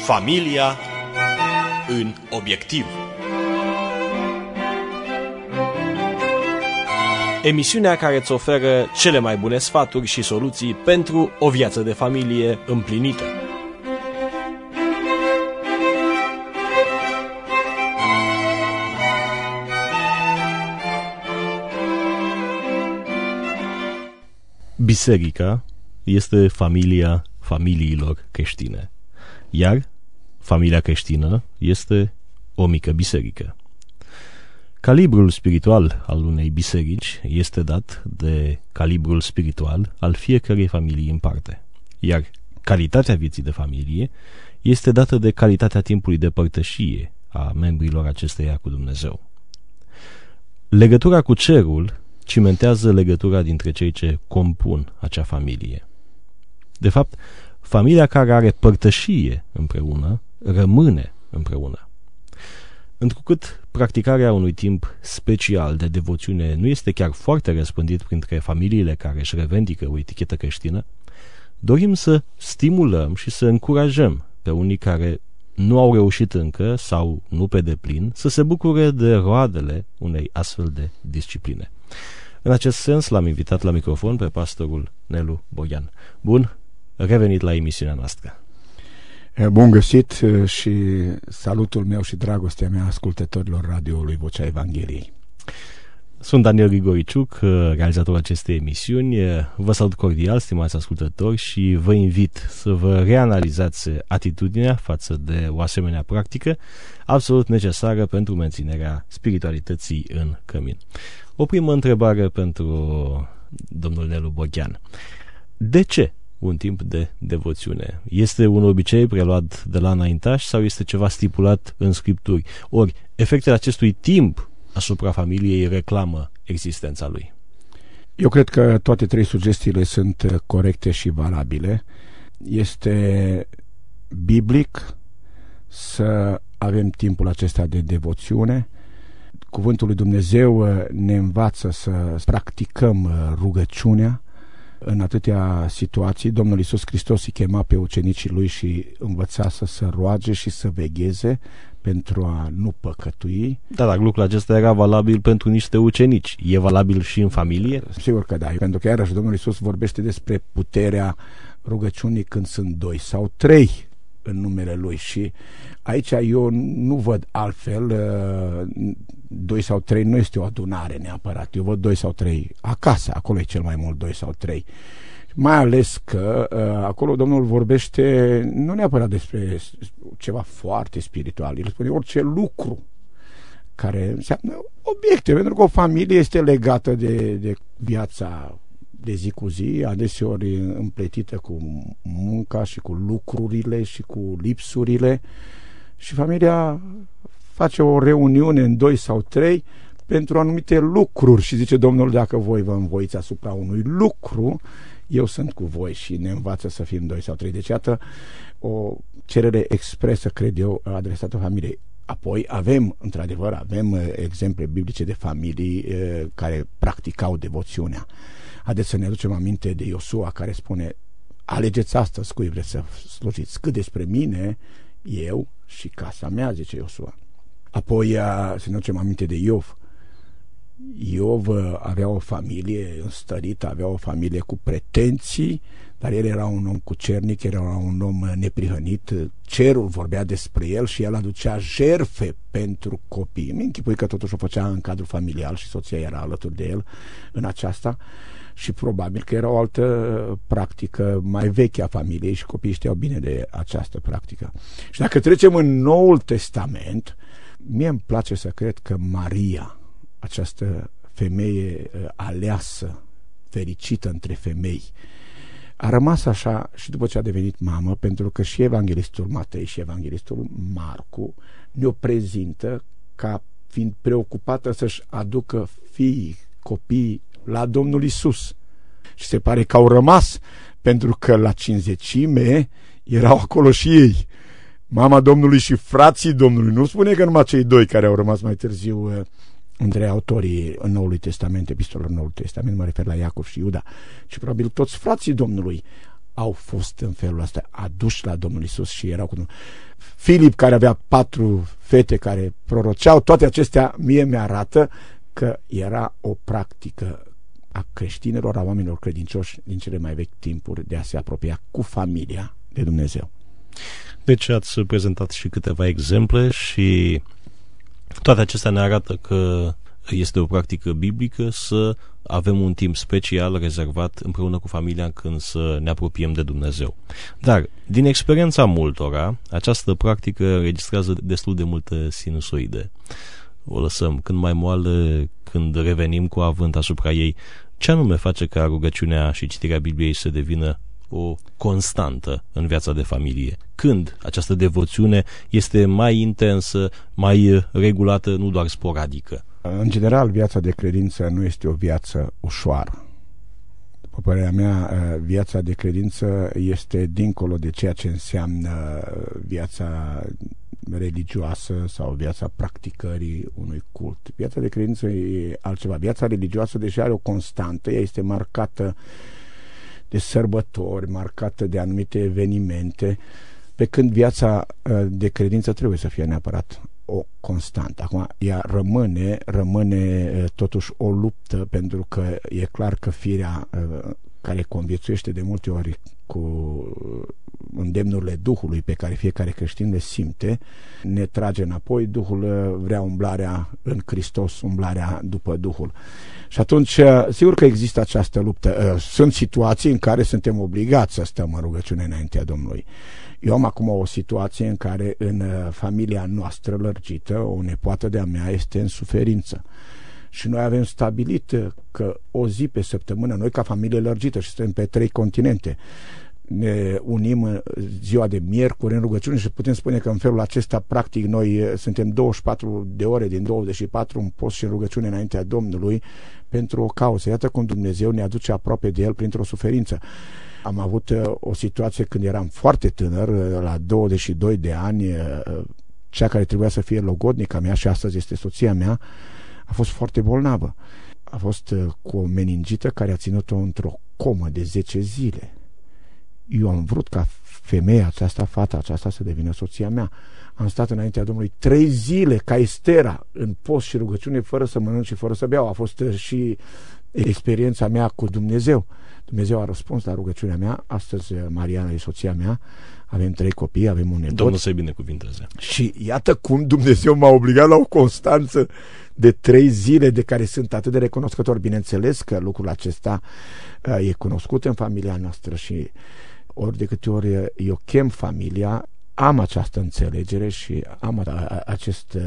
Familia în obiectiv. Emisiunea care îți oferă cele mai bune sfaturi și soluții pentru o viață de familie împlinită. Biserica este familia familiilor creștine, iar familia creștină este o mică biserică. Calibrul spiritual al unei biserici este dat de calibrul spiritual al fiecărei familii în parte, iar calitatea vieții de familie este dată de calitatea timpului de părtășie a membrilor acesteia cu Dumnezeu. Legătura cu cerul cimentează legătura dintre cei ce compun acea familie. De fapt, familia care are părtășie împreună rămâne împreună. Întrucât practicarea unui timp special de devoțiune nu este chiar foarte răspândit printre familiile care își revendică o etichetă creștină, dorim să stimulăm și să încurajăm pe unii care nu au reușit încă sau nu pe deplin să se bucure de roadele unei astfel de discipline. În acest sens l-am invitat la microfon pe pastorul Nelu Boghean. Bun revenit la emisiunea noastră. Bun găsit și salutul meu și dragostea mea ascultătorilor radioului Vocea Evangheliei. Sunt Daniel Grigoriciuc, realizatorul acestei emisiuni. Vă salut cordial, stimați ascultători, și vă invit să vă reanalizați atitudinea față de o asemenea practică absolut necesară pentru menținerea spiritualității în cămin. O primă întrebare pentru domnul Nelu Boghean. De ce un timp de devoțiune? Este un obicei preluat de la înaintași sau este ceva stipulat în Scripturi? Ori efectele acestui timp asupra familiei reclamă existența lui? Eu cred că toate trei sugestiile sunt corecte și valabile. Este biblic să avem timpul acesta de devoțiune. Cuvântul lui Dumnezeu ne învață să practicăm rugăciunea. În atâtea situații, Domnul Iisus Hristos îi chema pe ucenicii lui și învăța să se roage și să vegheze pentru a nu păcătui. Da, dar lucrul acesta era valabil pentru niște ucenici. E valabil și în familie? Sigur că da, pentru că iarăși Domnul Iisus vorbește despre puterea rugăciunii când sunt 2 sau 3 în numele Lui și aici eu nu văd altfel. 2 sau 3 nu este o adunare neapărat, eu văd 2 sau 3 acasă, acolo e cel mai mult 2 sau 3, mai ales că acolo Domnul vorbește nu neapărat despre ceva foarte spiritual, El spune orice lucru care înseamnă obiecte, pentru că o familie este legată de viața de zi cu zi, adeseori împletită cu munca și cu lucrurile și cu lipsurile, și familia face o reuniune în 2 sau 3 pentru anumite lucruri și zice Domnul, dacă voi vă învoiți asupra unui lucru, eu sunt cu voi, și ne învață să fim 2 sau 3. Deci iată o cerere expresă, cred eu, adresată familiei. Apoi avem exemple biblice de familii care practicau devoțiunea. Haideți să ne aducem aminte de Iosua, care spune: alegeți astăzi cui vreți să slujiți, cât despre mine, eu și casa mea, zice Iosua. Apoi să ne aducem aminte de Iov. Iov avea o familie înstărită, avea o familie cu pretenții, dar el era un om cucernic, era un om neprihănit. Cerul vorbea despre el și el aducea jertfe pentru copii. Mi închipui că totuși o făcea în cadrul familial și soția era alături de el în aceasta, și probabil că era o altă practică mai veche a familiei și copiii știau bine de această practică. Și dacă trecem în Noul Testament, mie îmi place să cred că Maria, această femeie aleasă, fericită între femei, a rămas așa și după ce a devenit mamă, pentru că și evanghelistul Matei și evanghelistul Marcu ne-o prezintă ca fiind preocupată să-și aducă copii la Domnul Isus. Și se pare că au rămas, pentru că la Cincizecime erau acolo și ei, mama Domnului și frații Domnului. Nu spune că numai cei 2 care au rămas mai târziu între autorii în Noului Testament, epistolelor Noului Testament, mă refer la Iacov și Iuda, ci probabil toți frații Domnului au fost în felul ăsta aduși la Domnul Iisus și erau cu Domnul. Filip, care avea 4 fete care proroceau, toate acestea mie mi-arată că era o practică a creștinilor, a oamenilor credincioși din cele mai vechi timpuri de a se apropia cu familia de Dumnezeu. Deci ați prezentat și câteva exemple și toate acestea ne arată că este o practică biblică să avem un timp special rezervat împreună cu familia când să ne apropiem de Dumnezeu. Dar, din experiența multora, această practică registrează destul de multă sinusoide. O lăsăm când mai moală, când revenim cu avânt asupra ei. Ce anume face ca rugăciunea și citirea Bibliei să devină o constantă în viața de familie? Când această devoțiune este mai intensă, mai regulată, nu doar sporadică? În general, viața de credință nu este o viață ușoară. După părerea mea, viața de credință este dincolo de ceea ce înseamnă viața religioasă sau viața practicării unui cult. Viața de credință e altceva. Viața religioasă deja are o constantă, ea este marcată de sărbători, marcată de anumite evenimente, pe când viața de credință trebuie să fie neapărat o constantă. Acum, ea rămâne totuși o luptă, pentru că e clar că firea care conviețuiește de multe ori cu îndemnurile Duhului pe care fiecare creștin le simte, ne trage înapoi. Duhul vrea umblarea în Hristos, umblarea după Duhul. Și atunci, sigur că există această luptă. Sunt situații în care suntem obligați să stăm în rugăciune înaintea Domnului. Eu am acum o situație în care în familia noastră lărgită, o nepoată de-a mea este în suferință. Și noi avem stabilit că o zi pe săptămână, noi ca familie lărgită, și suntem pe 3 continente, ne unim în ziua de miercuri în rugăciune și putem spune că în felul acesta, practic, noi suntem 24 de ore din 24 în post și în rugăciune înaintea Domnului pentru o cauză. Iată cum Dumnezeu ne aduce aproape de El printr-o suferință. Am avut o situație când eram foarte tânăr, la 22 de ani, cea care trebuia să fie logodnica mea și astăzi este soția mea, a fost foarte bolnavă. A fost cu o meningită care a ținut-o într-o comă de 10 zile. Eu am vrut ca femeia aceasta, fata aceasta, să devină soția mea. Am stat înaintea Domnului 3 zile ca Estera, în post și rugăciune, fără să mănânc și fără să beau. A fost și experiența mea cu Dumnezeu. Dumnezeu a răspuns la rugăciunea mea. Astăzi Mariana e soția mea, avem 3 copii, avem un nepot. Domnul să-i binecuvinteze. Și iată cum Dumnezeu m-a obligat la o constanță de 3 zile de care sunt atât de recunoscător. Bineînțeles că lucrul acesta e cunoscut în familia noastră și ori de câte ori eu chem familia, am această înțelegere și am acest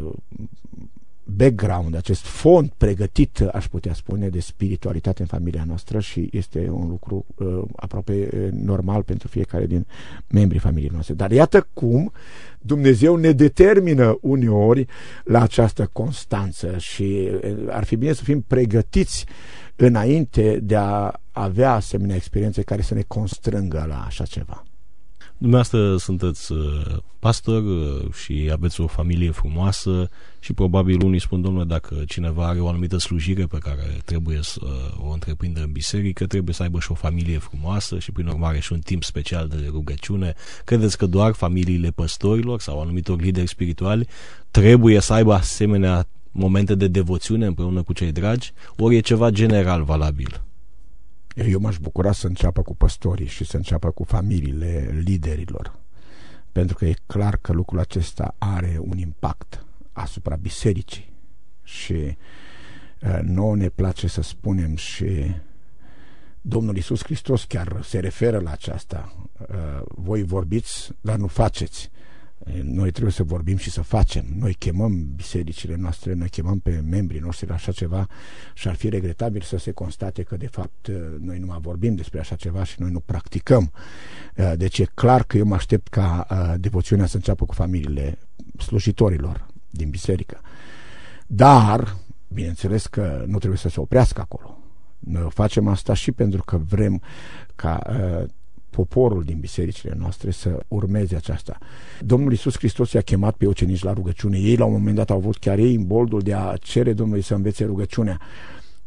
background, acest fond pregătit, aș putea spune, de spiritualitate în familia noastră și este un lucru aproape normal pentru fiecare din membrii familiei noastre. Dar iată cum Dumnezeu ne determină uneori la această constanță și ar fi bine să fim pregătiți înainte de a avea asemenea experiențe care să ne constrângă la așa ceva. Dumneavoastră sunteți pastor și aveți o familie frumoasă și probabil unii spun, domnule, dacă cineva are o anumită slujire pe care trebuie să o întreprindă în biserică, trebuie să aibă și o familie frumoasă și prin urmare și un timp special de rugăciune. Credeți că doar familiile păstorilor sau anumitor lideri spirituali trebuie să aibă asemenea momente de devoțiune împreună cu cei dragi, ori e ceva general valabil? Eu m-aș bucura să înceapă cu păstorii și să înceapă cu familiile liderilor, pentru că e clar că lucrul acesta are un impact asupra bisericii și nouă ne place să spunem și Domnul Iisus Hristos chiar se referă la aceasta. Voi vorbiți, dar nu faceți. Noi trebuie să vorbim și să facem. Noi chemăm bisericile noastre, noi chemăm pe membrii noștri la așa ceva și ar fi regretabil să se constate că de fapt noi nu mai vorbim despre așa ceva și noi nu practicăm. Deci e clar că eu mă aștept ca devoțiunea să înceapă cu familiile slujitorilor din biserică. Dar, bineînțeles că nu trebuie să se oprească acolo. Noi facem asta și pentru că vrem ca poporul din bisericile noastre să urmeze aceasta. Domnul Iisus Hristos i-a chemat pe ucenici la rugăciune. Ei la un moment dat au avut chiar ei imboldul de a cere Domnului să învețe rugăciunea.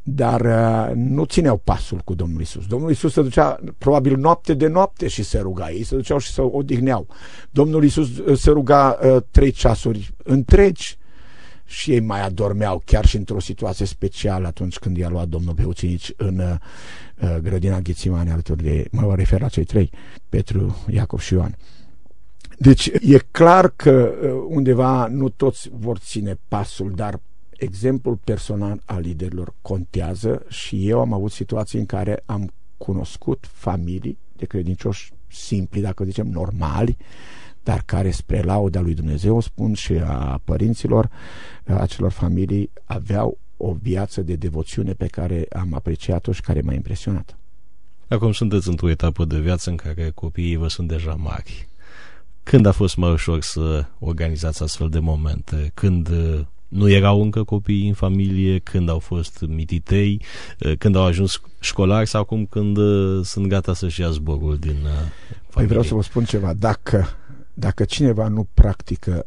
dar nu țineau pasul cu Domnul Iisus. Domnul Iisus se ducea probabil noapte de noapte și se ruga. Ei se duceau și se odihneau. Domnul Iisus se ruga 3 ceasuri întregi și ei mai adormeau, chiar și într-o situație specială atunci când i-a luat Domnul pe ucenici în grădina Ghețimani alături de, mă refer la cei 3, Petru, Iacov și Ioan. Deci e clar că undeva nu toți vor ține pasul, dar exemplul personal al liderilor contează și eu am avut situații în care am cunoscut familii de credincioși simpli, dacă zicem normali, dar care spre lauda lui Dumnezeu, spun, și a părinților acelor familii, aveau o viață de devoțiune pe care am apreciat-o și care m-a impresionat. Acum sunteți într-o etapă de viață în care copiii vă sunt deja mari. Când a fost mai ușor să organizați astfel de momente? Când nu erau încă copiii în familie, când au fost mititei, când au ajuns școlari sau acum când sunt gata să-și ia zborul din familie? Păi vreau să vă spun ceva. Dacă cineva nu practică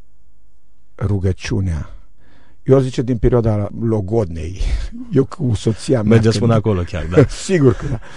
rugăciunea, eu zice din perioada logodnei, eu cu soția mea... Mergeți până acolo chiar, da. Sigur că da.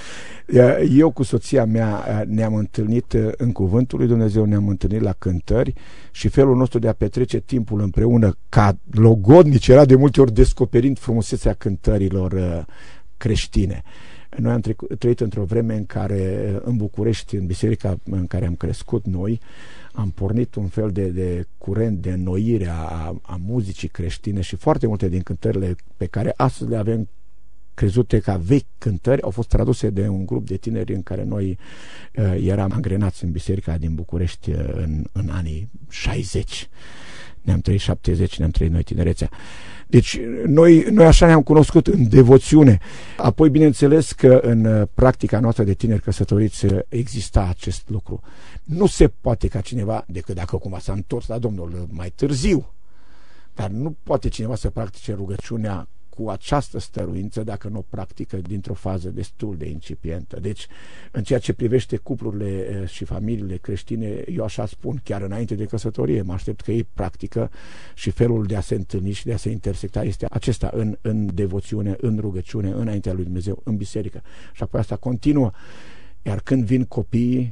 Eu cu soția mea ne-am întâlnit în Cuvântul lui Dumnezeu, ne-am întâlnit la cântări și felul nostru de a petrece timpul împreună ca logodnici era de multe ori descoperind frumusețea cântărilor creștine. Noi am trăit într-o vreme în care în București, în biserica în care am crescut noi, am pornit un fel de curent de înnoire a muzicii creștine și foarte multe din cântările pe care astăzi le avem crezute ca vechi cântări au fost traduse de un grup de tineri în care noi eram angrenați în biserica din București în anii 60. Ne-am trăit 70, ne-am trăit noi tinerețea. Deci noi așa ne-am cunoscut în devoțiune. Apoi, bineînțeles că în practica noastră de tineri căsătoriți exista acest lucru. Nu se poate ca cineva, decât dacă cumva s-a întors la Domnul mai târziu, dar nu poate cineva să practice rugăciunea cu această stăruință dacă nu o practică dintr-o fază destul de incipientă. Deci, în ceea ce privește cuplurile și familiile creștine, eu așa spun, chiar înainte de căsătorie, mă aștept că ei practică și felul de a se întâlni și de a se intersecta este acesta în devoțiune, în rugăciune, înaintea lui Dumnezeu, în biserică. Și apoi asta continuă. Iar când vin copiii,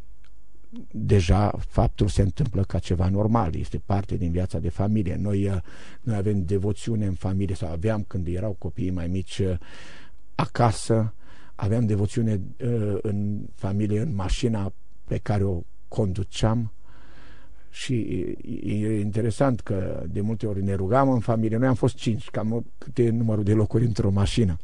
deja faptul se întâmplă ca ceva normal, este parte din viața de familie. Noi avem devoțiune în familie, sau aveam când erau copiii mai mici acasă, aveam devoțiune în familie, în mașina pe care o conduceam și e interesant că de multe ori ne rugam în familie. Noi am fost 5, cam câte numărul de locuri într-o mașină,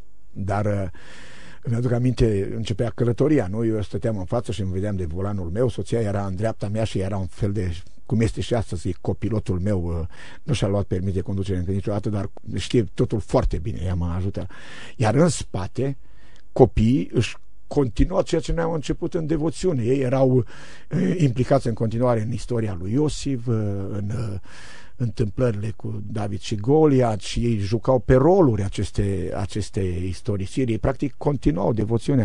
dar îmi aduc aminte, începea călătoria, noi eu stăteam în față și îmi vedeam de volanul meu, soția era în dreapta mea și era un fel de, cum este și astăzi, copilotul meu, nu și-a luat permis de conducere încă niciodată, dar știe totul foarte bine, ea mă ajută. Iar în spate, copiii își continuau ceea ce noi am început în devoțiune. Ei erau implicați în continuare în istoria lui Iosif, în întâmplările cu David și Goliat, și ei jucau pe roluri aceste istorisiri. Ei practic continuau devoțiunea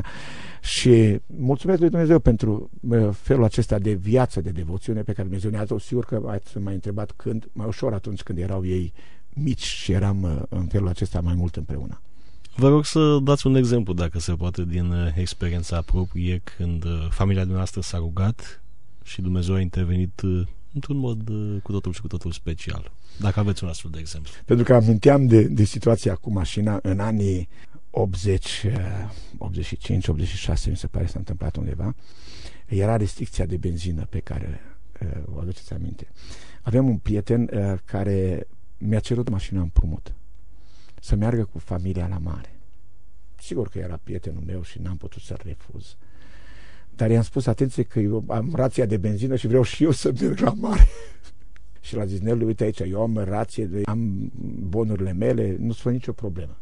și mulțumesc lui Dumnezeu pentru felul acesta de viață, de devoțiune pe care Dumnezeu ne-a dat. Sigur că ați mai întrebat când, mai ușor atunci când erau ei mici și eram în felul acesta mai mult împreună. Vă rog să dați un exemplu, dacă se poate, din experiența proprie, când familia dumneavoastră s-a rugat și Dumnezeu a intervenit într-un mod cu totul și cu totul special. Dacă aveți un astfel de exemplu. Pentru că aminteam de situația cu mașina în anii 80, 85, 86, mi se pare s-a întâmplat undeva. Era restricția de benzină pe care o aduceți aminte. Aveam un prieten care mi-a cerut mașina împrumut să meargă cu familia la mare. Sigur că era prietenul meu și n-am putut să-l refuz. Dar i-am spus, atenție, că eu am rația de benzină și vreau și eu să merg la mare. Și l-a zis, Nelu, uite aici, eu am rație, am bonurile mele, nu-ți fă nicio problemă.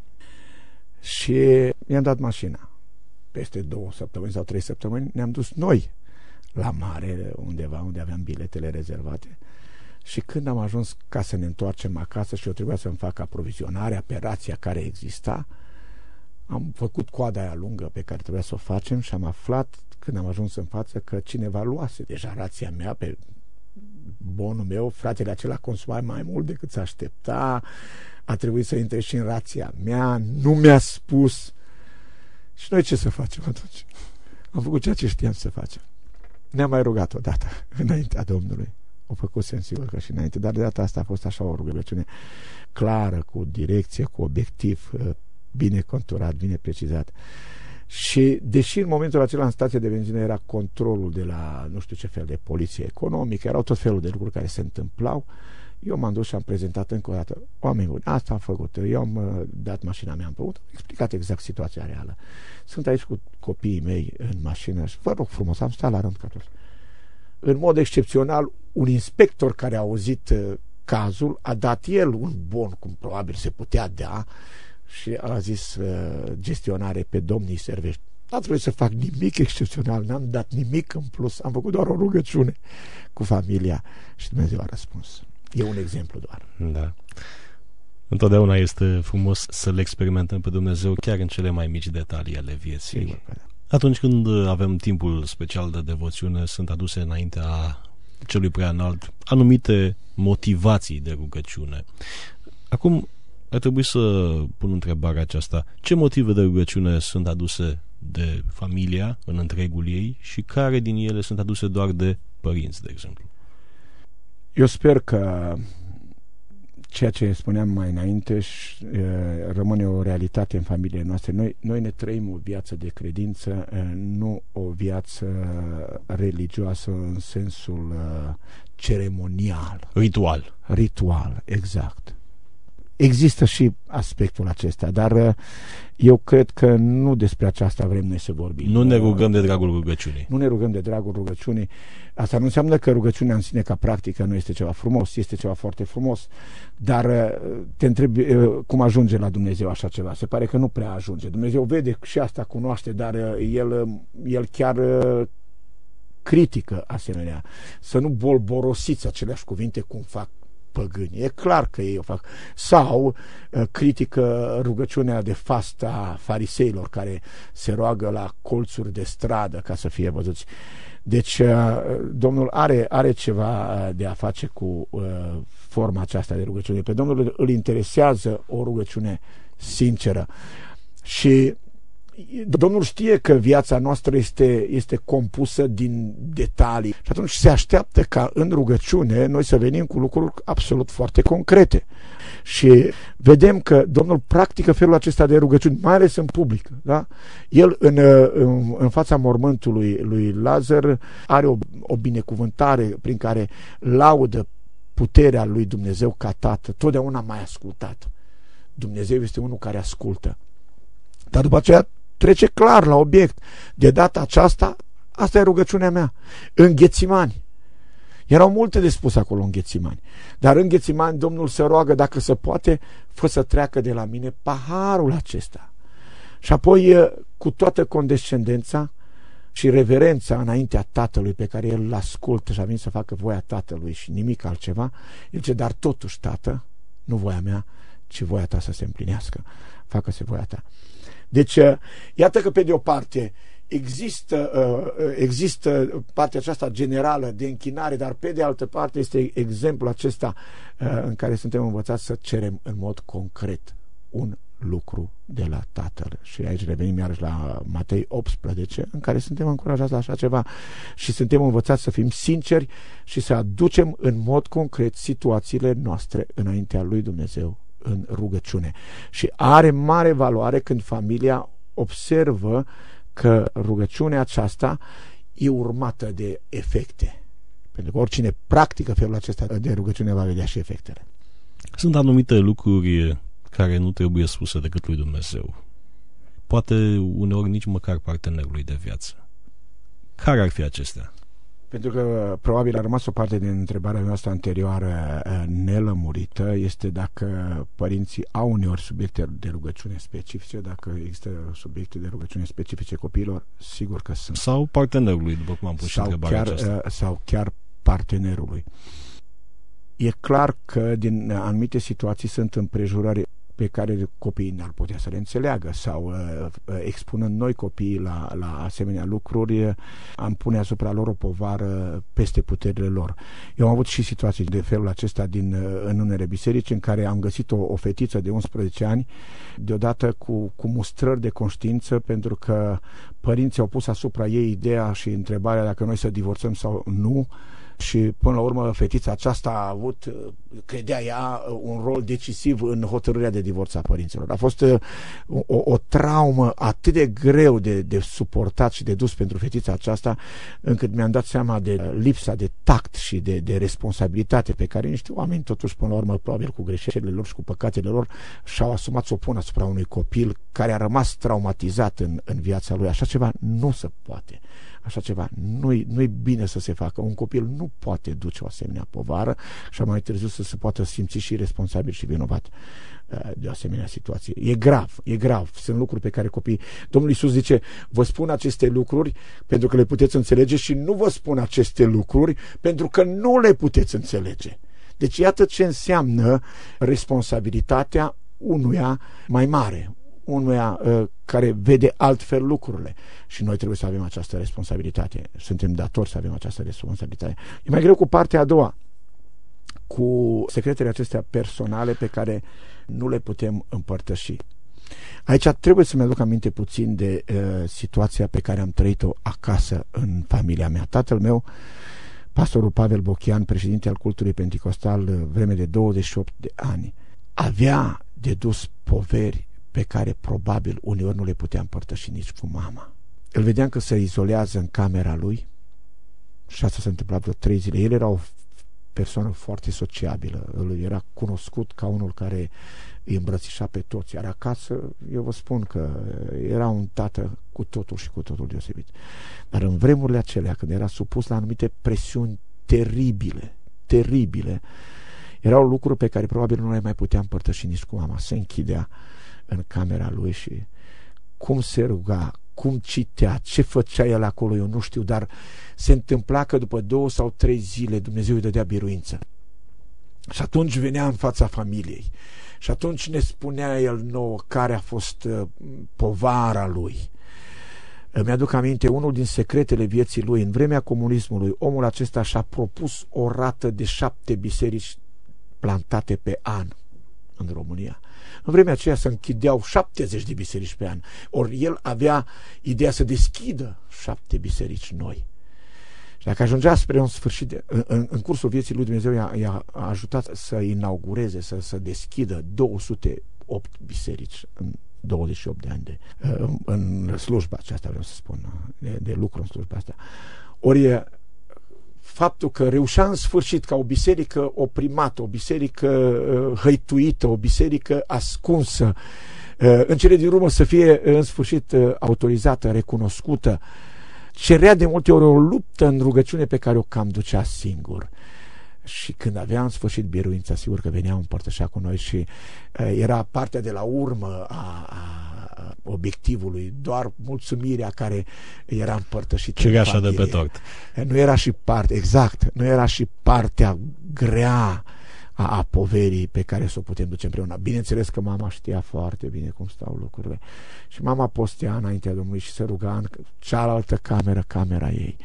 Și i-am dat mașina. Peste 2 săptămâni sau 3 săptămâni ne-am dus noi la mare, undeva unde aveam biletele rezervate. Și când am ajuns ca să ne întoarcem acasă și eu trebuia să-mi fac aprovizionarea pe rația care exista, am făcut coada aia lungă pe care trebuia să o facem și am aflat, când am ajuns în față, că cineva luase deja rația mea pe bonul meu. Fratele acela consuma mai mult decât se aștepta, a trebuit să intre și în rația mea, nu mi-a spus. Și noi ce să facem atunci? Am făcut ceea ce știam să facem. Ne-am mai rugat odată înaintea Domnului. O făcusem sigur că și înainte, dar de data asta a fost așa o rugăciune clară, cu direcție, cu obiectiv, bine conturat, bine precizat. Și deși în momentul acela în stația de benzină era controlul de la nu știu ce fel de poliție economică, erau tot felul de lucruri care se întâmplau, eu m-am dus și am prezentat încă o dată: oameni buni, asta am făcut, eu am dat mașina mea împrumut, am explicat exact situația reală. Sunt aici cu copiii mei în mașină și vă rog frumos, am stat la rând ca toți. În mod excepțional, un inspector care a auzit cazul a dat el un bon, cum probabil se putea da, și a zis: gestionare pe domnii servești. N-a trebuit să fac nimic excepțional, n-am dat nimic în plus, am făcut doar o rugăciune cu familia și Dumnezeu a răspuns. E un exemplu doar. Da. Întotdeauna este frumos să-L experimentăm pe Dumnezeu chiar în cele mai mici detalii ale vieții. Sigur, da. Atunci când avem timpul special de devoțiune, sunt aduse înaintea celui preanalt anumite motivații de rugăciune. Acum ar trebui să pun întrebarea aceasta: ce motive de rugăciune sunt aduse de familia în întregul ei și care din ele sunt aduse doar de părinți, de exemplu? Eu sper că ceea ce spuneam mai înainte rămâne o realitate în familiile noastre. Noi ne trăim o viață de credință, nu o viață religioasă în sensul ceremonial. Ritual, exact. Există și aspectul acesta, dar eu cred că nu despre aceasta vrem noi să vorbim. Nu ne rugăm de dragul rugăciunii. Nu ne rugăm de dragul rugăciunii. Asta nu înseamnă că rugăciunea în sine ca practică nu este ceva frumos, este ceva foarte frumos, dar te întrebi cum ajunge la Dumnezeu așa ceva. Se pare că nu prea ajunge. Dumnezeu vede și asta, cunoaște, dar el chiar critică asemenea. Să nu bolborosiți aceleași cuvinte cum fac păgânii. E clar că ei o fac. Sau critică rugăciunea de fast a fariseilor care se roagă la colțuri de stradă ca să fie văzuți. Deci Domnul are ceva de a face cu forma aceasta de rugăciune. Pe Domnul îl interesează o rugăciune sinceră și Domnul știe că viața noastră este compusă din detalii și atunci se așteaptă ca în rugăciune noi să venim cu lucruri absolut foarte concrete. Și vedem că Domnul practică felul acesta de rugăciuni, mai ales în public. Da? El în fața mormântului lui Lazar are o binecuvântare prin care laudă puterea lui Dumnezeu ca Tată. Totdeauna mai ascultat. Dumnezeu este unul care ascultă. Dar după aceea trece clar la obiect. De data aceasta, asta e rugăciunea mea. În Ghețimani. Erau multe de spus acolo în Ghețimani. Dar în Ghețimani Domnul se roagă, dacă se poate, fă să treacă de la mine paharul acesta. Și apoi, cu toată condescendența și reverența înaintea Tatălui pe care el îl ascultă și a venit să facă voia Tatălui și nimic altceva, el zice: dar totuși, Tată, nu voia mea, ci voia ta să se împlinească. Facă-se voia ta. Deci, iată că pe de o parte există partea aceasta generală de închinare, dar pe de altă parte este exemplul acesta în care suntem învățați să cerem în mod concret un lucru de la Tatăl. Și aici revenim iarăși la Matei 18, în care suntem încurajați la așa ceva și suntem învățați să fim sinceri și să aducem în mod concret situațiile noastre înaintea lui Dumnezeu în rugăciune. Și are mare valoare când familia observă că rugăciunea aceasta e urmată de efecte. Pentru că oricine practică felul acesta de rugăciune va vedea și efectele. Sunt anumite lucruri care nu trebuie spuse decât lui Dumnezeu. Poate uneori nici măcar partenerului de viață. Care ar fi acestea? Pentru că probabil a rămas o parte din întrebarea noastră anterioară nelămurită, este dacă părinții au uneori subiecte de rugăciune specifice, dacă există subiecte de rugăciune specifice copiilor, sigur că sunt. Sau partenerului, după cum am pus și întrebarea aceasta. Sau chiar partenerului. E clar că din anumite situații sunt împrejurări pe care copiii n-ar putea să le înțeleagă sau expunând noi copiii la asemenea lucruri, am pune asupra lor o povară peste puterile lor. Eu am avut și situații de felul acesta în unele biserici în care am găsit o fetiță de 11 ani deodată cu mustrări de conștiință pentru că părinții au pus asupra ei ideea și întrebarea dacă noi să divorțăm sau nu. Și până la urmă fetița aceasta a avut, credea ea, un rol decisiv în hotărârea de divorț a părinților. A fost o traumă atât de greu de suportat și de dus pentru fetița aceasta, încât mi-am dat seama de lipsa de tact și de responsabilitate pe care niște oameni, totuși, până la urmă, probabil cu greșelile lor și cu păcatele lor, și-au asumat să o pună asupra unui copil care a rămas traumatizat în viața lui. Așa ceva nu se poate. Așa ceva nu-i bine să se facă. Un copil nu poate duce o asemenea povară și mai târziu să se poată simți și responsabil și vinovat de o asemenea situație. E grav. Sunt lucruri pe care copiii... Domnul Iisus zice, vă spun aceste lucruri pentru că le puteți înțelege și nu vă spun aceste lucruri pentru că nu le puteți înțelege. Deci iată ce înseamnă responsabilitatea unuia mai mare, unuia care vede altfel lucrurile. Și noi trebuie să avem această responsabilitate. Suntem datori să avem această responsabilitate. E mai greu cu partea a doua, cu secretele acestea personale pe care nu le putem împărtăși. Aici trebuie să-mi aduc aminte puțin de situația pe care am trăit-o acasă în familia mea. Tatăl meu, pastorul Pavel Bochian, președinte al cultului penticostal vreme de 28 de ani, avea de dus poveri pe care probabil uneori nu le putea împărtăși nici cu mama. Îl vedeam că se izolează în camera lui și asta s-a întâmplat vreo 3 zile. El era o persoană foarte sociabilă, îl era cunoscut ca unul care îi îmbrățișa pe toți, iar acasă eu vă spun că era un tată cu totul și cu totul deosebit. Dar în vremurile acelea, când era supus la anumite presiuni teribile, erau lucruri pe care probabil nu le mai putea împărtăși nici cu mama. Se închidea în camera lui și cum se ruga, cum citea, ce făcea el acolo, eu nu știu, dar se întâmpla că după 2 sau 3 zile Dumnezeu îi dădea biruință. Și atunci venea în fața familiei și atunci ne spunea el nouă care a fost povara lui. Îmi aduc aminte, unul din secretele vieții lui, în vremea comunismului, omul acesta și-a propus o rată de 7 biserici plantate pe an în România. În vremea aceea se închideau 70 de biserici pe an. Ori el avea ideea să deschidă 7 biserici noi. Și dacă ajungea spre un sfârșit, în cursul vieții lui Dumnezeu i-a ajutat să inaugureze, să deschidă 208 biserici în 28 de ani în slujba aceasta, vreau să spun, de lucru în slujba asta. Ori faptul că reușea în sfârșit ca o biserică oprimată, o biserică hăituită, o biserică ascunsă, în cele din urmă să fie în sfârșit autorizată, recunoscută, cerea de multe ori o luptă în rugăciune pe care o cam ducea singur. Și când avea în sfârșit biruința, sigur că venea împărtășea cu noi și era partea de la urmă a obiectivului, doar mulțumirea care era împărtășită. Cireașa de pe tort. Nu era și nu era și partea grea a poverii pe care să o putem duce împreună. Bineînțeles că mama știa foarte bine cum stau lucrurile și mama postea înaintea Domnului și se ruga în cealaltă cameră, camera ei.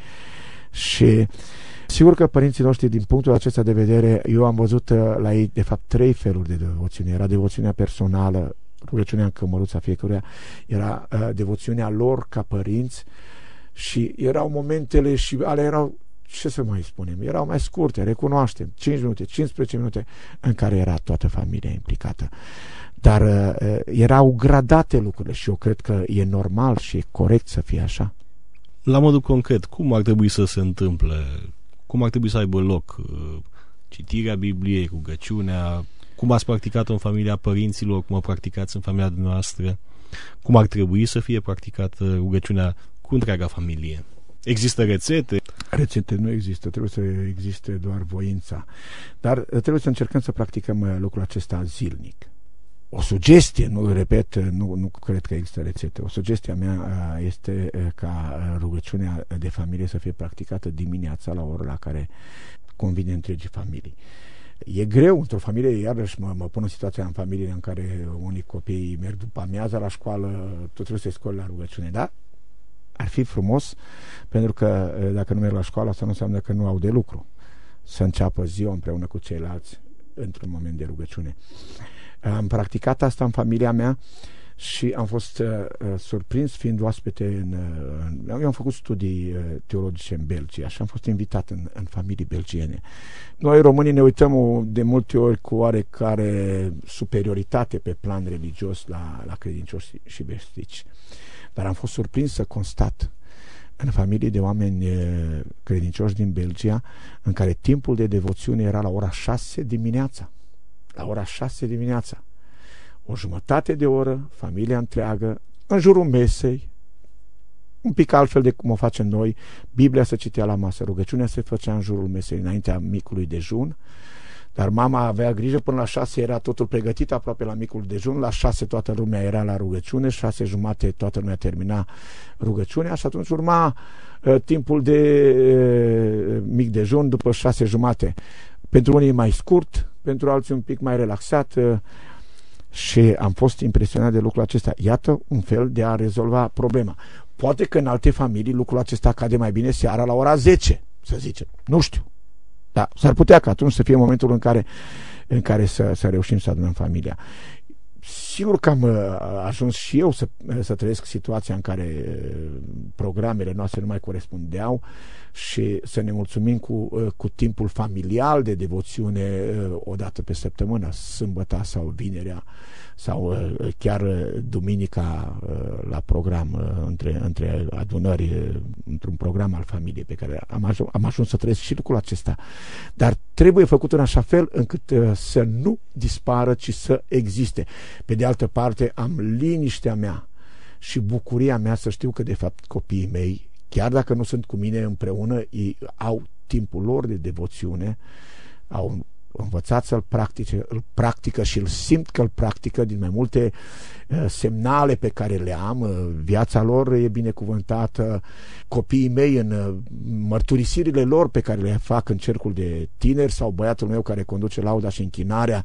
Și sigur că părinții noștri, din punctul acesta de vedere, eu am văzut la ei de fapt 3 feluri de devoțiune. Era devoțiunea personală, rugăciunea în cămăruța fiecăruia, era devoțiunea lor ca părinți și erau momentele și ale erau, ce să mai spunem, erau mai scurte, recunoaștem, 5 minute, 15 minute în care era toată familia implicată. Dar erau gradate lucrurile și eu cred că e normal și e corect să fie așa. La modul concret, cum ar trebui să se întâmple? Cum ar trebui să aibă loc citirea Bibliei, rugăciunea? Cum ați practicat-o în familia părinților? Cum o practicați în familia noastră? Cum ar trebui să fie practicată rugăciunea cu întreaga familie? Există rețete? Rețete nu există, trebuie să existe doar voința. Dar trebuie să încercăm să practicăm lucrul acesta zilnic. O sugestie, nu repet, nu cred că există rețete. O sugestie a mea este ca rugăciunea de familie să fie practicată dimineața la ora la care convine întregii familii. E greu într-o familie, iarăși mă pun în situația în familie în care unii copii merg după amiaza la școală, tot trebuie să-i scoli la rugăciune, da? Ar fi frumos, pentru că dacă nu merg la școală, asta nu înseamnă că nu au de lucru. Să înceapă ziua împreună cu ceilalți într-un moment de rugăciune. Am practicat asta în familia mea și am fost surprins fiind oaspete eu am făcut studii teologice în Belgia și am fost invitat în familii belgiene. Noi românii ne uităm de multe ori cu oarecare superioritate pe plan religios la credincioși și vestici. Dar am fost surprins să constat în familii de oameni credincioși din Belgia în care timpul de devoțiune era la ora 6 dimineața. La ora 6 dimineața. O jumătate de oră, familia întreagă, în jurul mesei, un pic altfel de cum o facem noi, Biblia se citea la masă, rugăciunea se făcea în jurul mesei, înaintea micului dejun, dar mama avea grijă, până la 6 era totul pregătit aproape la micul dejun, la 6 toată lumea era la rugăciune, 6:30 toată lumea termina rugăciunea și atunci urma timpul de mic dejun după 6:30. Pentru unii mai scurt, pentru alții un pic mai relaxat, și am fost impresionat de lucrul acesta. Iată un fel de a rezolva problema. Poate că în alte familii lucrul acesta cade mai bine seara la ora 10, să zicem. Nu știu. Dar s-ar putea că atunci să fie momentul în care să reușim să adunăm familia. Sigur că am ajuns și eu să trăiesc situația în care programele noastre nu mai corespundeau și să ne mulțumim cu timpul familial de devoțiune o dată pe săptămână, sâmbăta sau vinerea sau chiar duminica la program între adunări, într-un program al familiei pe care am ajuns să trăiesc și lucrul acesta. Dar trebuie făcut în așa fel încât să nu dispară, ci să existe. Pe de altă parte, am liniștea mea și bucuria mea să știu că de fapt copiii mei, chiar dacă nu sunt cu mine împreună, ei au timpul lor de devoțiune, au învățat să-l practice, îl practică și îl simt că îl practică din mai multe semnale pe care le am. Viața lor e binecuvântată, copiii mei în mărturisirile lor pe care le fac în cercul de tineri sau băiatul meu care conduce lauda și închinarea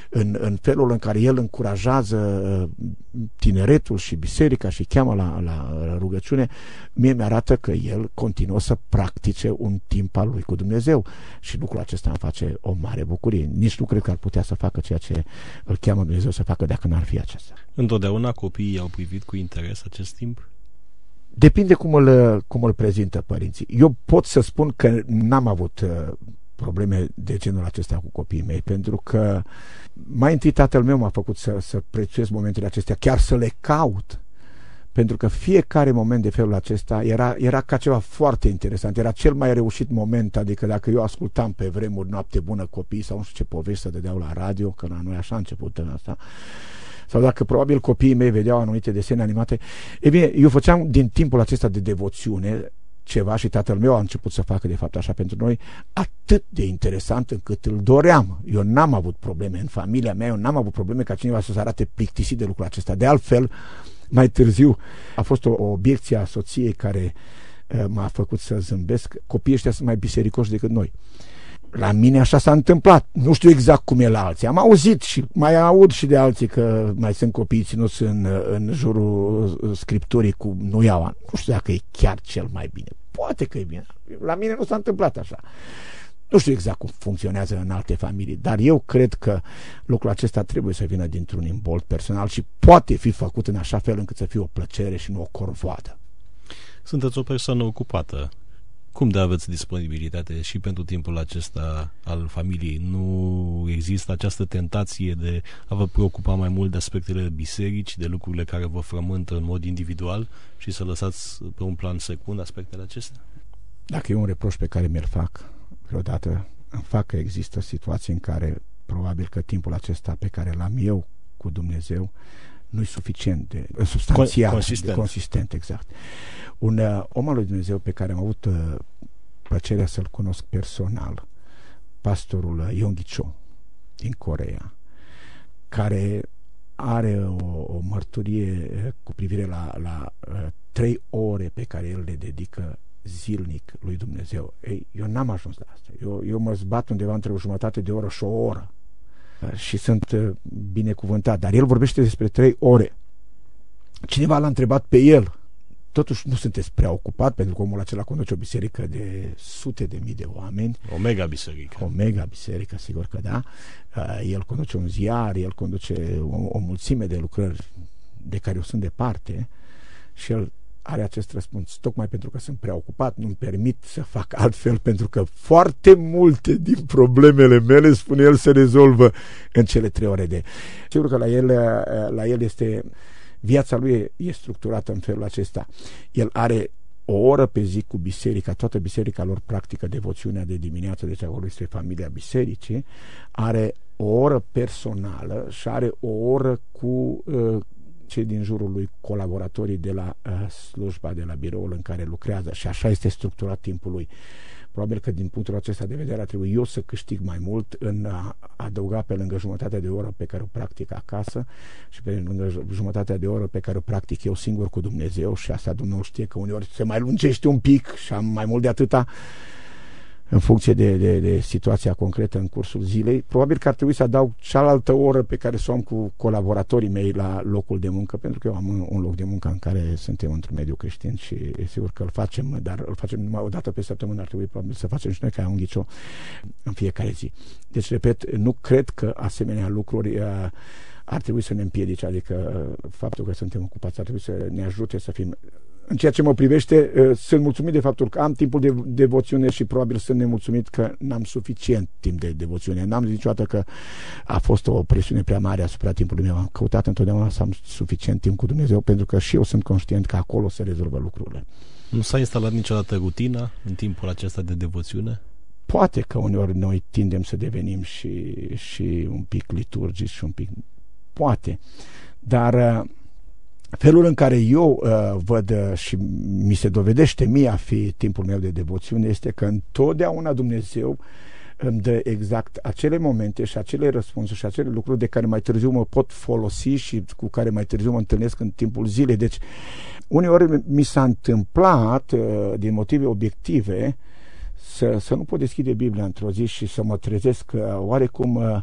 în felul în care el încurajează tineretul și biserica și cheamă la rugăciune, mie mi-arată că el continuă să practice un timp al lui cu Dumnezeu și lucrul acesta îmi face o mare bucurie. Nici nu cred că ar putea să facă ceea ce îl cheamă Dumnezeu să facă dacă n-ar fi acesta. Întotdeauna copiii au privit cu interes acest timp? Depinde cum îl prezintă părinții. Eu pot să spun că n-am avut probleme de genul acesta cu copiii mei, pentru că mai întâi tatăl meu m-a făcut să prețuiesc momentele acestea, chiar să le caut, pentru că fiecare moment de felul acesta era ca ceva foarte interesant, era cel mai reușit moment, adică dacă eu ascultam pe vremuri Noapte Bună Copii sau nu știu ce povești să dădeau la radio, că la noi așa a început în asta, sau dacă probabil copiii mei vedeau anumite desene animate, e bine, eu făceam din timpul acesta de devoțiune ceva și tatăl meu a început să facă de fapt așa pentru noi, atât de interesant încât îl doream. Eu n-am avut probleme în familia mea, eu n-am avut probleme ca cineva să se arate plictisit de lucrul acesta. De altfel, mai târziu a fost o obiecție a soției care m-a făcut să zâmbesc. Copiii ăștia sunt mai bisericoși decât noi. La mine așa s-a întâmplat. Nu știu exact cum e la alții. Am auzit și mai aud și de alții că mai sunt copii ținuți în jurul Scripturii cu nuiaua. Nu știu dacă e chiar cel mai bine. Poate că e bine. La mine nu s-a întâmplat așa. Nu știu exact cum funcționează în alte familii, dar eu cred că lucrul acesta trebuie să vină dintr-un imbold personal și poate fi făcut în așa fel încât să fie o plăcere și nu o corvoadă. Sunteți o persoană ocupată. Cum de aveți disponibilitate și pentru timpul acesta al familiei? Nu există această tentație de a vă preocupa mai mult de aspectele bisericii, de lucrurile care vă frământă în mod individual și să lăsați pe un plan secund aspectele acestea? Dacă e un reproș pe care mi-l fac, vreodată îmi fac că există situații în care probabil că timpul acesta pe care l-am eu cu Dumnezeu nu e suficient de substanțial, de consistent, exact. Un om al lui Dumnezeu pe care am avut plăcerea să-l cunosc personal, pastorul Yonggi Cho din Coreea, care are o mărturie cu privire la 3 ore pe care el le dedică zilnic lui Dumnezeu. Ei, eu n-am ajuns la asta. Eu mă zbat undeva între o jumătate de oră și o oră și sunt binecuvântat, dar el vorbește despre 3 ore. Cineva l-a întrebat pe el, totuși nu sunteți prea ocupat, pentru că omul acela conduce o biserică de sute de mii de oameni. O mega biserică. O mega biserică, sigur că da. El conduce un ziar, el conduce o mulțime de lucrări de care eu sunt departe și el are acest răspuns: tocmai pentru că sunt prea ocupat, nu-mi permit să fac altfel, pentru că foarte multe din problemele mele, spune el, se rezolvă în cele 3 ore de... Sigur că la el este... Viața lui e structurată în felul acesta. El are o oră pe zi cu biserica, toată biserica lor practică devoțiunea de dimineață, deci acolo este familia bisericii, are o oră personală și are o oră cu cei din jurul lui, colaboratorii de la slujba, de la biroul în care lucrează, și așa este structurat timpul lui. Probabil că din punctul acesta de vedere ar trebui eu să câștig mai mult în a adăuga pe lângă jumătatea de oră pe care o practic acasă și pe lângă jumătatea de oră pe care o practic eu singur cu Dumnezeu, și asta Dumnezeu știe că uneori se mai lungește un pic și am mai mult de atâta în funcție de situația concretă în cursul zilei. Probabil că ar trebui să adaug cealaltă oră pe care să o am cu colaboratorii mei la locul de muncă, pentru că eu am un loc de muncă în care suntem într-un mediu creștin și e sigur că îl facem, dar îl facem numai o dată pe săptămână. Ar trebui probabil să facem și noi ca un ghicio în fiecare zi. Deci, repet, nu cred că asemenea lucruri ar trebui să ne împiedice, adică faptul că suntem ocupați ar trebui să ne ajute să fim... În ceea ce mă privește, sunt mulțumit de faptul că am timpul de devoțiune și probabil sunt nemulțumit că n-am suficient timp de devoțiune. N-am zis niciodată că a fost o presiune prea mare asupra timpului meu. Am căutat întotdeauna să am suficient timp cu Dumnezeu, pentru că și eu sunt conștient că acolo se rezolvă lucrurile. Nu s-a instalat niciodată rutina în timpul acesta de devoțiune? Poate că uneori noi tindem să devenim și un pic liturgici și un pic... Poate. Dar... felul în care eu văd și mi se dovedește mie a fi timpul meu de devoțiune este că întotdeauna Dumnezeu îmi dă exact acele momente și acele răspunsuri și acele lucruri de care mai târziu mă pot folosi și cu care mai târziu mă întâlnesc în timpul zilei. Deci uneori mi s-a întâmplat din motive obiective să nu pot deschide Biblia într-o zi și să mă trezesc oarecum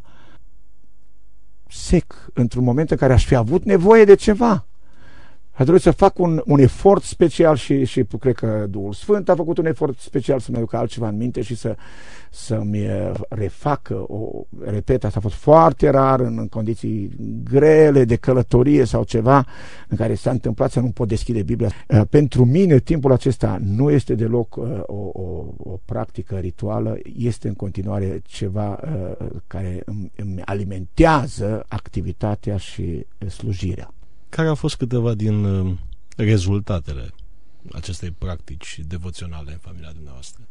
sec într-un moment în care aș fi avut nevoie de ceva. A trebuit să fac un efort special și cred că Duhul Sfânt a făcut un efort special să-mi aducă altceva în minte și să-mi refacă. Repet, asta a fost foarte rar în condiții grele de călătorie sau ceva în care s-a întâmplat să nu pot deschide Biblia. Pentru mine timpul acesta nu este deloc o practică rituală, este în continuare ceva care îmi alimentează activitatea și slujirea. Care au fost câteva din rezultatele acestei practici devoționale în familia dumneavoastră?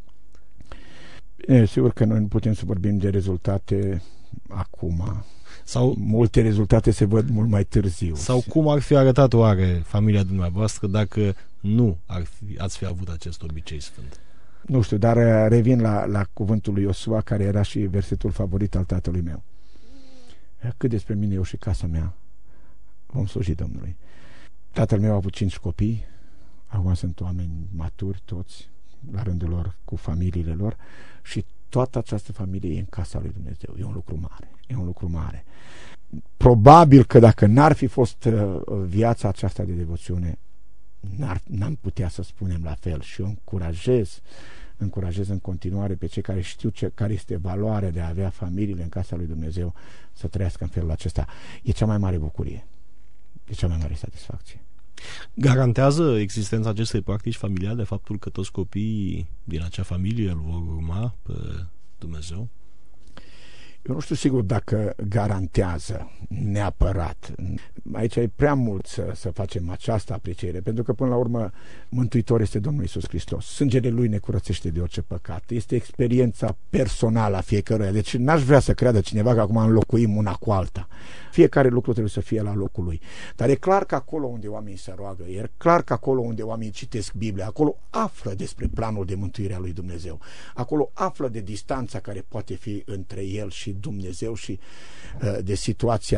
Sigur că noi nu putem să vorbim de rezultate acum. Sau multe rezultate se văd mult mai târziu. Sau cum ar fi arătat oare familia dumneavoastră dacă nu ați fi avut acest obicei sfânt? Nu știu, dar revin la cuvântul lui Iosua, care era și versetul favorit al tatălui meu. Cât despre mine, eu și casa mea vom sluji Domnului. Tatăl meu a avut 5 copii, acum sunt oameni maturi toți, la rândul lor, cu familiile lor, și toată această familie e în casa lui Dumnezeu. E un lucru mare, e un lucru mare. Probabil că dacă n-ar fi fost viața aceasta de devoțiune, n-am putea să spunem la fel. Și eu încurajez în continuare pe cei care știu care este valoarea de a avea familiile în casa lui Dumnezeu să trăiască în felul acesta. E cea mai mare bucurie. E cea mai mare satisfacție. Garantează existența acestei practici familiale faptul că toți copiii din acea familie îl vor urma pe Dumnezeu? Eu nu știu sigur dacă garantează neapărat. Aici e prea mult să facem această apreciere, pentru că până la urmă Mântuitor este Domnul Iisus Hristos. Sângele Lui ne curățește de orice păcat. Este experiența personală a fiecăruia. Deci n-aș vrea să creadă cineva că acum înlocuim una cu alta. Fiecare lucru trebuie să fie la locul lui. Dar e clar că acolo unde oamenii se roagă, e clar că acolo unde oamenii citesc Biblia, acolo află despre planul de mântuire a lui Dumnezeu. Acolo află de distanța care poate fi între el și Dumnezeu și de situația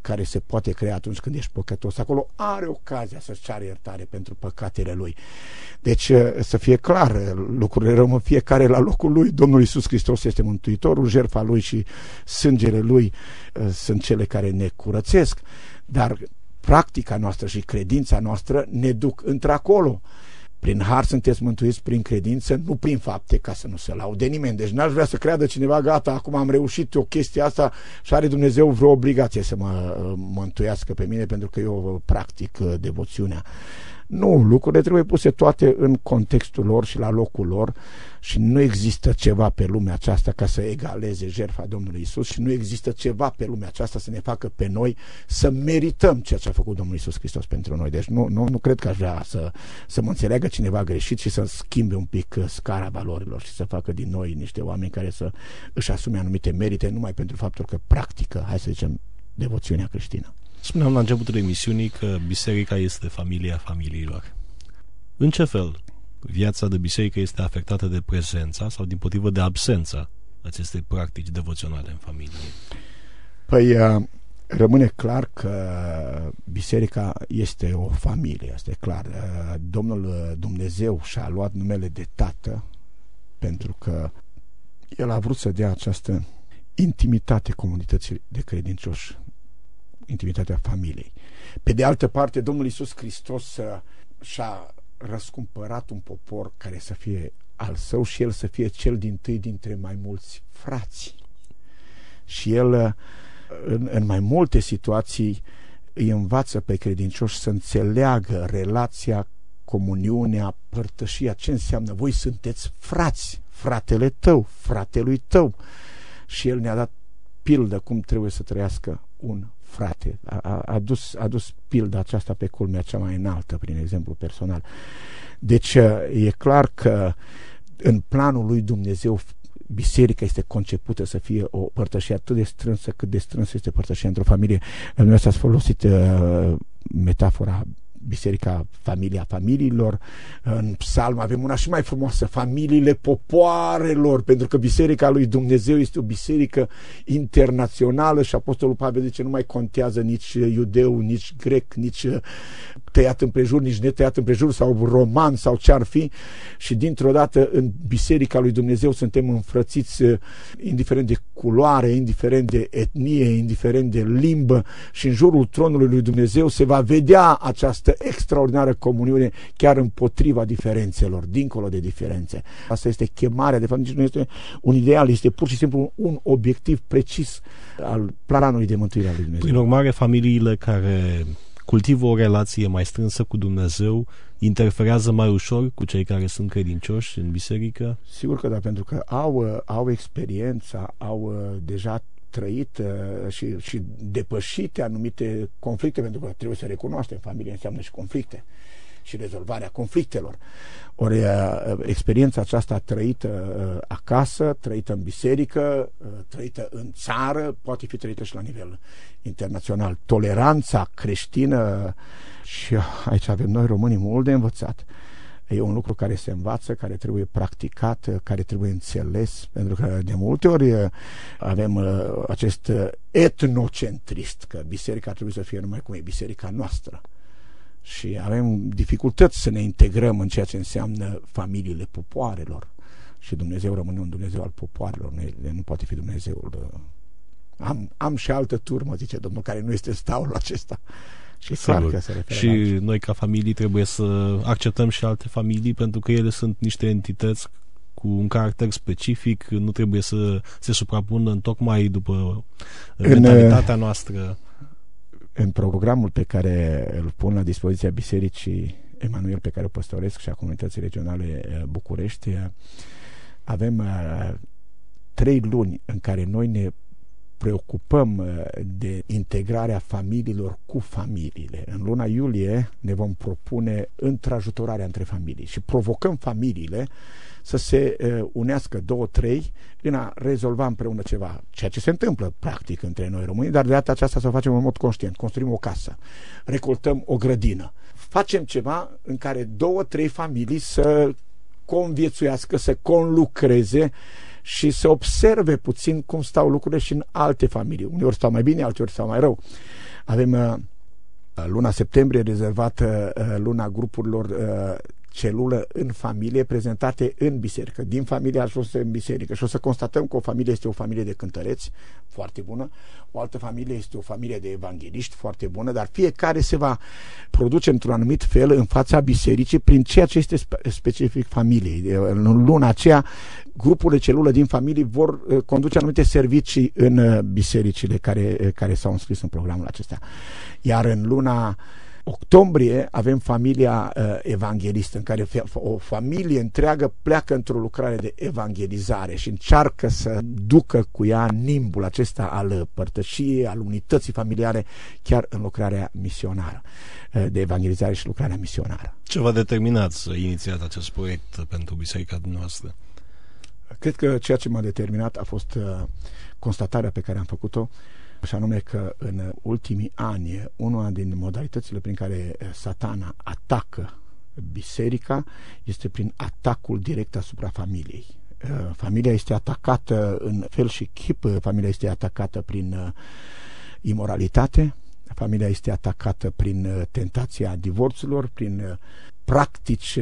care se poate crea atunci când ești păcătos. Acolo are ocazia să-și ceară iertare pentru păcatele lui. Deci să fie clar, lucrurile rămân fiecare la locul lui. Domnul Iisus Hristos este Mântuitorul, jertfa lui și sângele lui sunt cele care ne curățesc, dar practica noastră și credința noastră ne duc într-acolo. Prin har sunteți mântuiți prin credință, nu prin fapte, ca să nu se laude nimeni. Deci n-aș vrea să creadă cineva, gata, acum am reușit o chestie asta și are Dumnezeu vreo obligație să mă mântuiască pe mine pentru că eu practic devoțiunea. Nu, lucrurile trebuie puse toate în contextul lor și la locul lor și nu există ceva pe lumea aceasta ca să egaleze jertfa Domnului Iisus și nu există ceva pe lumea aceasta să ne facă pe noi să merităm ceea ce a făcut Domnul Iisus Hristos pentru noi. Deci nu cred că aș vrea să mă înțeleagă cineva greșit și să schimbe un pic scara valorilor și să facă din noi niște oameni care să își asume anumite merite numai pentru faptul că practică, hai să zicem, devoțiunea creștină. Spuneam la începutul emisiunii că biserica este familia familiilor. În ce fel viața de biserică este afectată de prezența sau dimpotrivă de absența acestei practici devoționale în familie? Păi rămâne clar că biserica este o familie, asta e clar. Domnul Dumnezeu și-a luat numele de Tată pentru că El a vrut să dea această intimitate comunității de credincioși, intimitatea familiei. Pe de altă parte, Domnul Iisus Hristos și-a răscumpărat un popor care să fie al său și El să fie cel dintâi dintre mai mulți frați. Și El în mai multe situații îi învață pe credincioși să înțeleagă relația, comuniunea, părtășia, ce înseamnă voi sunteți frați, fratele tău, fratelui tău. Și El ne-a dat pildă cum trebuie să trăiască un frate. A dus pilda aceasta pe culmea cea mai înaltă prin exemplu personal. Deci e clar că în planul lui Dumnezeu biserica este concepută să fie o părtășie atât de strânsă cât de strânsă este părtășia într-o familie. Dumnezeu ați folosit metafora biserica, familia familiilor. În psalm avem una și mai frumoasă, familiile popoarelor, pentru că biserica lui Dumnezeu este o biserică internațională și Apostolul Pavel zice nu mai contează nici iudeu, nici grec, nici tăiat împrejur, nici netăiat împrejur sau roman sau ce ar fi, și dintr-o dată în biserica lui Dumnezeu suntem înfrățiți indiferent de culoare, indiferent de etnie, indiferent de limbă, și în jurul tronului lui Dumnezeu se va vedea această extraordinară comuniune chiar împotriva diferențelor, dincolo de diferențe. Asta este chemarea, de fapt nici nu este un ideal, este pur și simplu un obiectiv precis al planului de mântuire al lui Dumnezeu. Prin urmare, familiile care cultivă o relație mai strânsă cu Dumnezeu interferează mai ușor cu cei care sunt credincioși în biserică? Sigur că da, pentru că au experiența, au deja trăit și depășite anumite conflicte, pentru că trebuie să recunoaștem, familie înseamnă și conflicte și rezolvarea conflictelor. Ori experiența aceasta trăită acasă, trăită în biserică, trăită în țară, poate fi trăită și la nivel internațional. Toleranța creștină, și aici avem noi românii mult de învățat. E un lucru care se învață, care trebuie practicat, care trebuie înțeles, pentru că de multe ori avem acest etnocentrist, că biserica trebuie să fie numai cum e biserica noastră. Și avem dificultăți să ne integrăm în ceea ce înseamnă familiile popoarelor. Și Dumnezeu rămâne un Dumnezeu al popoarelor, nu poate fi Dumnezeul. Am și altă turmă, zice Domnul, care nu este staul acesta. Și clar că se referă și aici. Noi ca familii trebuie să acceptăm și alte familii, pentru că ele sunt niște entități cu un caracter specific, nu trebuie să se suprapună tocmai după mentalitatea noastră. În programul pe care îl pun la dispoziția Bisericii Emanuel, pe care o păstoresc, și a Comunității Regionale București, avem 3 luni în care noi ne preocupăm de integrarea familiilor cu familiile. În luna iulie ne vom propune întrajutorarea între familii și provocăm familiile să se unească 2-3 în a rezolva împreună ceva, ceea ce se întâmplă practic între noi români, dar de data aceasta să o facem în mod conștient. Construim o casă, recoltăm o grădină, facem ceva în care 2-3 familii să conviețuiască, să conlucreze și să observe puțin cum stau lucrurile și în alte familii. Uneori stau mai bine, alteori stau mai rău. Avem luna septembrie rezervată luna grupurilor celulă în familie, prezentate în biserică. Din familie ajunsă în biserică. Și o să constatăm că o familie este o familie de cântăreți, foarte bună, o altă familie este o familie de evangheliști, foarte bună, dar fiecare se va produce într-un anumit fel în fața bisericii prin ceea ce este specific familiei. În luna aceea, grupurile celulă din familie vor conduce anumite servicii în bisericile care s-au înscris în programul acesta. Iar în luna octombrie avem familia evanghelistă, în care o familie întreagă pleacă într-o lucrare de evangelizare și încearcă să ducă cu ea nimbul acesta al părtășiei, al unității familiare, chiar în lucrarea misionară, de evangelizare și lucrarea misionară. Ce v-a determinat să inițiați acest proiect pentru biserica dumneavoastră? Cred că ceea ce m-a determinat a fost constatarea pe care am făcut-o, și anume că în ultimii ani una din modalitățile prin care Satana atacă biserica este prin atacul direct asupra familiei. Familia este atacată în fel și chip, familia este atacată prin imoralitate, familia este atacată prin tentația divorțurilor, prin practici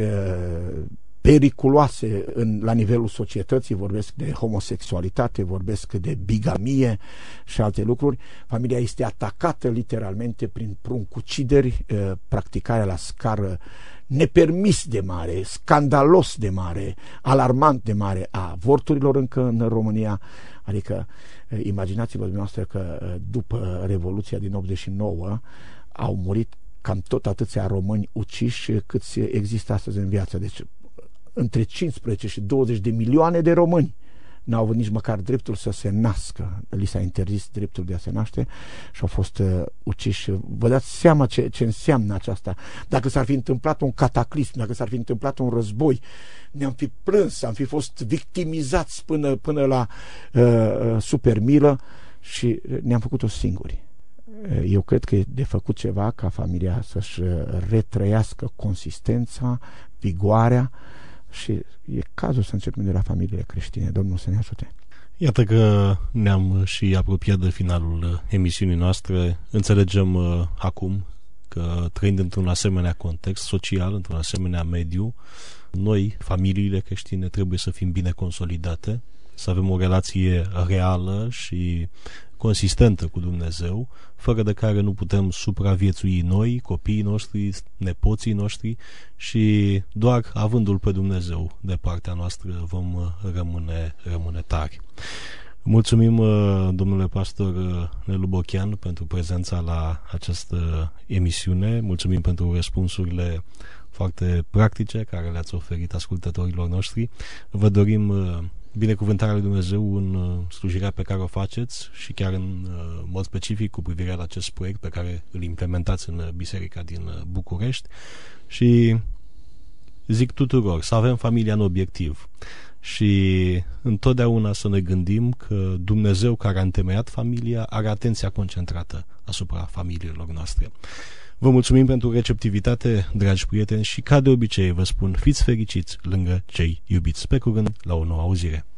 periculoase la nivelul societății, vorbesc de homosexualitate, vorbesc de bigamie și alte lucruri. Familia este atacată literalmente prin pruncucideri, practicarea la scară nepermis de mare, scandalos de mare, alarmant de mare a avorturilor încă în România. Adică imaginați-vă dumneavoastră că după Revoluția din 89 au murit cam tot atâția români uciși câți există astăzi în viață. Deci între 15 și 20 de milioane de români n-au avut nici măcar dreptul să se nască. Li s-a interzis dreptul de a se naște și au fost uciși. Vă dați seama ce înseamnă aceasta. Dacă s-ar fi întâmplat un cataclism, dacă s-ar fi întâmplat un război, ne-am fi plâns, am fi fost victimizați până la supermilă și ne-am făcut-o singuri. Eu cred că e de făcut ceva ca familia să-și retrăiască consistența, vigoarea, și e cazul să începem de la familiile creștine. Domnul să ne ajute. Iată că ne-am și apropiat de finalul emisiunii noastre. Înțelegem acum că trăind într-un asemenea context social, într-un asemenea mediu, noi, familiile creștine, trebuie să fim bine consolidate, să avem o relație reală și consistentă cu Dumnezeu, fără de care nu putem supraviețui noi, copiii noștri, nepoții noștri, și doar avându-L pe Dumnezeu de partea noastră vom rămâne tari. Mulțumim, domnule pastor Nelu Bochean, pentru prezența la această emisiune. Mulțumim pentru răspunsurile foarte practice care le-ați oferit ascultătorilor noștri. Vă dorim binecuvântarea lui Dumnezeu în slujirea pe care o faceți și chiar în mod specific cu privire la acest proiect pe care îl implementați în biserica din București, și zic tuturor să avem familia în obiectiv și întotdeauna să ne gândim că Dumnezeu, care a întemeiat familia, are atenția concentrată asupra familiilor noastre. Vă mulțumim pentru receptivitate, dragi prieteni, și ca de obicei vă spun, fiți fericiți lângă cei iubiți. Pe curând, la o nouă auzire.